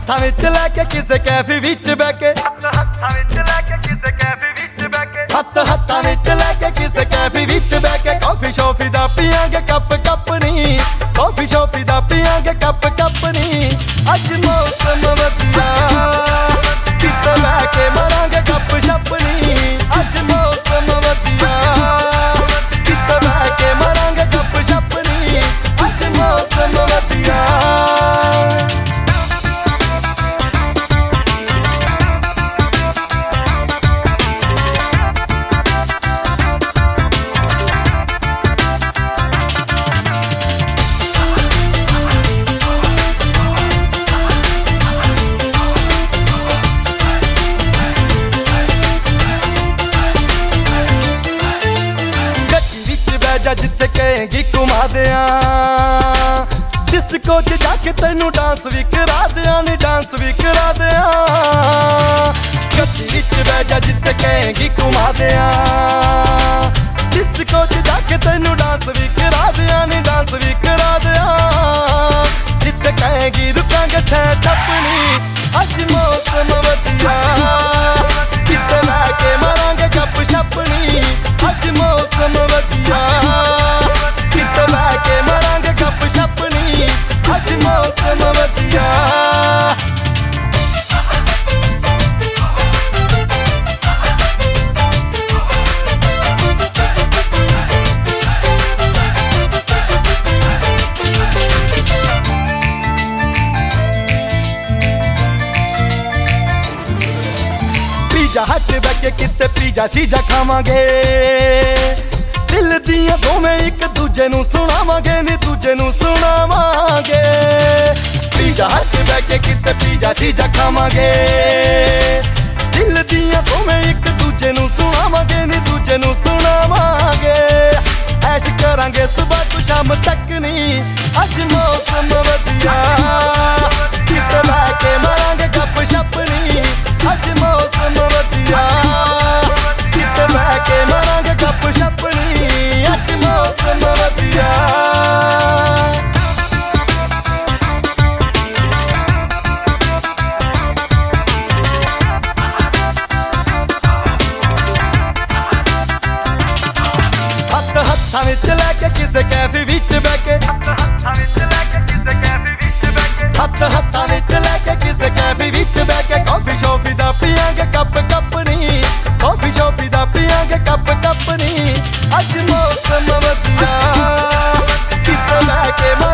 ਹੱਥਾਂ ਵਿੱਚ ਲੈ ਕੇ ਕਿਸੇ ਕੈਫੇ ਵਿੱਚ ਬਹਿ ਕੇ ਹੱਥਾਂ ਵਿੱਚ ਲੈ ਕੇ ਕਿਸੇ ਕੈਫੇ ਵਿੱਚ ਬਹਿ ਕੇ ਹੱਥਾਂ ਵਿੱਚ ਲੈ ਕੇ ਕਿਸੇ ਕੈਫੇ ਵਿੱਚ ਬਹਿ ਕੇ ਕਾਫੀ ਸ਼ੌਫੀ ਦਾ ਪੀਆਂਗੇ ਕੱਪ ਕੱਪ ਨੀ ਕਾਫੀ ਸ਼ੌਫੀ ਦਾ ਪੀਆਂਗੇ ਕੱਪ ਕੱਪ ਨੀ ਅੱਜ ਮੌਸਮ ਵਧੀਆ ਕਿਤੇ ਬਹਿ ਕੇ ਮਾਰਾਂਗੇ ਗੱਪ ਸ਼ੱਪ ਨੀ ਅੱਜ ਮੌਸਮ ਵਧੀਆ ਕਿਤੇ ਬਹਿ ਕੇ ਮਾਰਾਂਗੇ ਗੱਪ ਸ਼ੱਪ ਨੀ ਅੱਜ ਮੌਸਮ ਵਧੀਆ ਜਿੱਥੇ ਕਹੇਂਗੀ ਘੁਮਾ ਦਿਆਂ ਡਿਸਕੋ 'ਚ ਜਾ ਕੇ ਤੈਨੂੰ ਡਾਂਸ ਵੀ ਕਰਾ ਦਿਆਂ ਨੀ ਡਾਂਸ ਵੀ ਕਰਾ ਦਿਆਂ ਗੱਡੀ ਵਿੱਚ ਬਹਿ ਜਾ ਜਿੱਥੇ ਕਹੇਂਗੀ ਘੁਮਾ ਦਿਆਂ ਡਿਸਕੋ 'ਚ ਜਾ ਕੇ ਤੈਨੂੰ ਡਾਂਸ ਵੀ ਕਰਾ ਦਿਆਂ ਨੀ ਡਾਂਸ ਵੀ ਕਰਾ ਦਿਆਂ ਜਿੱਥੇ ਕਹੇਂਗੀ ਰੁਕਾਂਗੇ ਠਹਿ ਠੱਪਣੀ ਅੱਜ ਮੌਸਮ ਵਧੀਆ ਕਿਤੇ ਲੈ ਕੇ ਮਾਰਾਂਗੇ ਗੱਪ ਛੱਪਣੀ ਅੱਜ ਮੌਸਮ ਵਧੀਆ ਕਿਤੇ ਲੈ ਕੇ ਮਾਰਾਂਗੇ ਗੱਪ ਛੱਪਣੀ ਅੱਜ ਮੌਸਮ ਵਧੀਆ ਪੀਜ਼ਾ ਹੱਟ ਬਹਿ ਕੇ ਕਿਤੇ ਪੀਜ਼ਾ ਸ਼ੀਜ਼ਾ ਖਾਵਾਂਗੇ ਦਿਲ ਦੀਆਂ ਦੋਵੇਂ ਇੱਕ ਦੂਜੇ ਨੂੰ ਸੁਣਾਵਾਂਗੇ ਨੀ ਦੂਜੇ ਨੂੰ ਸੁਣਾਵਾਂਗੇ ਪੀਜ਼ਾ ਹੱਟ ਬਹਿ ਕੇ ਕਿਤੇ ਪੀਜ਼ਾ ਸ਼ੀਜ਼ਾ ਖਾਵਾਂਗੇ ਦਿਲ ਦੀਆਂ ਦੋਵੇਂ ਇੱਕ ਦੂਜੇ ਨੂੰ ਸੁਣਾਵਾਂਗੇ ਨੀ ਦੂਜੇ ਨੂੰ ਸੁਣਾਵਾਂਗੇ ਐਸ਼ ਕਰਾਂਗੇ ਸੁਬਾਹ ਤੋਂ ਸ਼ਾਮ ਤੱਕ ਨੀ ਅੱਜ ਮੌਸਮ ਵਧੀਆ ਕਿਤੇ ਲੈ ਕੇ ਮਾਰਾਂਗੇ ਗੱਪ ਛੱਪ ਨੀ ਅੱਜ ਮੌਸਮ ਵਧੀਆ ਕਿਤੇ ਲੈ ਕੇ ਮਾਰਾਂਗੇ ਗੱਪ ਛੱਪ ਨੀ ਅੱਜ ਮੌਸਮ ਵਧੀਆ ਹੱਥਾਂ ਵਿੱਚ ਲੈ ਕੇ ਕਿਸੇ ਕੈਫੇ ਵਿੱਚ ਬਹਿ ਕੇ ਹੱਥਾਂ ਵਿੱਚ ਲੈ ਕੇ ਕਿਸੇ ਕੈਫੇ ਵਿੱਚ ਬਹਿ ਕੇ ਹੱਥਾਂ ਵਿੱਚ ਲੈ ਕੇ ਕਿਸੇ ਕੈਫੇ ਵਿੱਚ ਬਹਿ ਕੇ ਕਾਫੀ ਸ਼ੌਫੀ ਦਾ ਪੀਆਂਗੇ ਕੱਪ ਕੱਪ ਨੀ ਕਾਫੀ ਸ਼ੌਫੀ ਦਾ ਪੀਆਂਗੇ ਕੱਪ ਕੱਪ ਨੀ ਅੱਜ ਮੌਸਮ ਵਧੀਆ ਕਿਤੇ ਲੈ ਕੇ